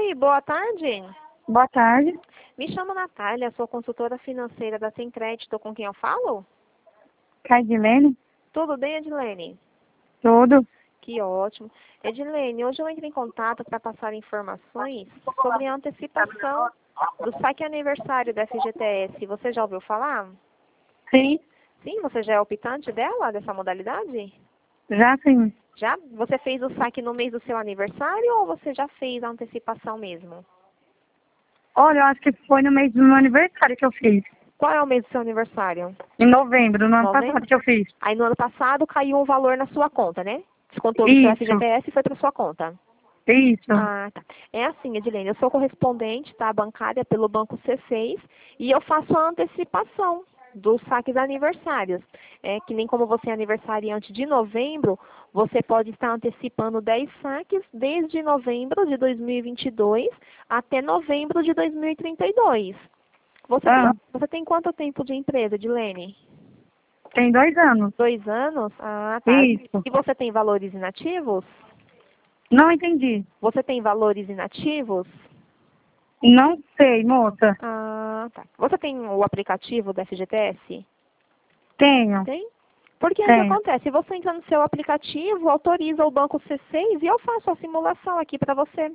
Oi, boa tarde. Boa tarde. Me chamo Natália, sou consultora financeira da Semcrédito. Com quem eu falo? Caidilene? Tudo bem, Edilene? Tudo. Que ótimo. Edilene, hoje eu entrei em contato para passar informações sobre a antecipação do saque aniversário da FGTS. Você já ouviu falar? Sim, Sim, você já é optante dessa modalidade? já sim. Já? Você fez o saque no mês do seu aniversário ou você já fez a antecipação mesmo? Olha, eu acho que foi no mês do meu aniversário que eu fiz. Qual é o mês do seu aniversário? Em novembro, no ano Novembro? passado que eu fiz. Aí no ano passado caiu um valor na sua conta, né? Descontou do seu Isso, FGTS e foi para sua conta. isso. Ah, tá. É assim, Edilene, eu sou correspondente, tá, bancária pelo Banco C6 e eu faço a antecipação dos saques aniversários. É que nem como você é aniversariante de novembro, você pode estar antecipando 10 saques desde novembro de 2022 até novembro de 2032. Você tem quanto tempo de empresa, Edilene? Tem 2 anos. 2 anos? Ah, tá. Isso. E você tem valores inativos? Não entendi. Você tem valores inativos? Não sei, moça. Ah, tá. Você tem o aplicativo da FGTS? Tenho. Tem? Porque o que Tenho. acontece? Você entra no seu aplicativo, autoriza o banco C6 e eu faço a simulação aqui para você.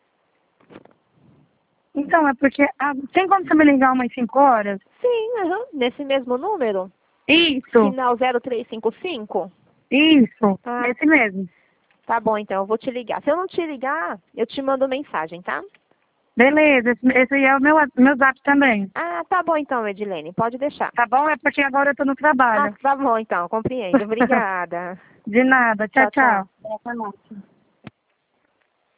Então, é porque... tem como você me ligar umas 5 horas? Sim, aham. Nesse mesmo número? Isso. Final 0355? Isso. Ah, Esse mesmo. tá bom, então, eu vou te ligar. Se eu não te ligar, eu te mando mensagem, tá? Beleza. Esse aí é o meu zap também. Ah, tá bom então, Edilene, pode deixar. Tá bom? É porque agora eu tô no Ah, trabalho. tá bom então, compreendo. Obrigada. De nada. Tchau, Tchau, tchau. tchau.